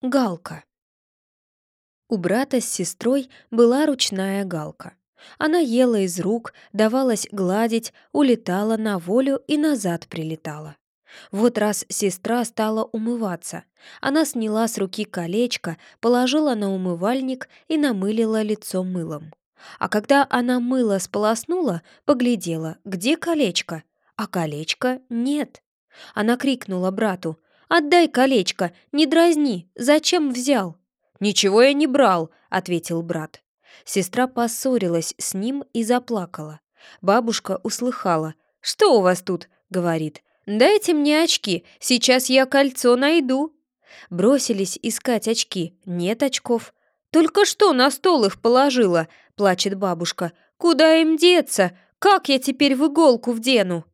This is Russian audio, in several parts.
Галка. У брата с сестрой была ручная галка. Она ела из рук, давалась гладить, улетала на волю и назад прилетала. Вот раз сестра стала умываться. Она сняла с руки колечко, положила на умывальник и намылила лицо мылом. А когда она мыло сполоснула, поглядела, где колечко, а колечка нет. Она крикнула брату: «Отдай колечко, не дразни, зачем взял?» «Ничего я не брал», — ответил брат. Сестра поссорилась с ним и заплакала. Бабушка услыхала. «Что у вас тут?» — говорит. «Дайте мне очки, сейчас я кольцо найду». Бросились искать очки, нет очков. «Только что на стол их положила», — плачет бабушка. «Куда им деться? Как я теперь в иголку вдену?»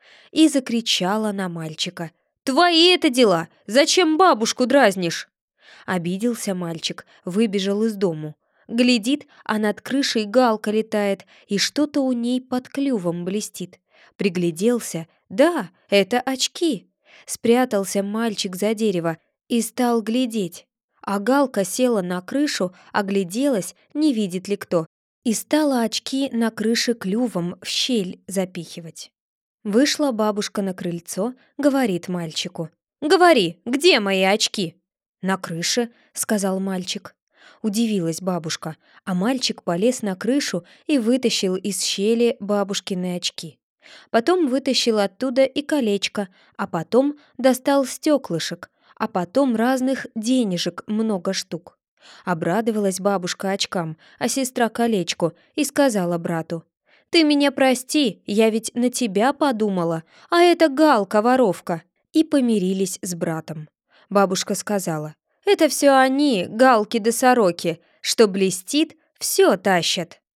И закричала на мальчика. «Твои это дела! Зачем бабушку дразнишь?» Обиделся мальчик, выбежал из дому. Глядит, а над крышей галка летает, и что-то у ней под клювом блестит. Пригляделся. Да, это очки. Спрятался мальчик за дерево и стал глядеть. А галка села на крышу, огляделась, не видит ли кто, и стала очки на крыше клювом в щель запихивать. Вышла бабушка на крыльцо, говорит мальчику. «Говори, где мои очки?» «На крыше», — сказал мальчик. Удивилась бабушка, а мальчик полез на крышу и вытащил из щели бабушкины очки. Потом вытащил оттуда и колечко, а потом достал стеклышек, а потом разных денежек много штук. Обрадовалась бабушка очкам, а сестра колечку, и сказала брату: «Ты меня прости, я ведь на тебя подумала, а это Галка-воровка». И помирились с братом. Бабушка сказала: «Это все они, галки да сороки, что блестит, все тащат».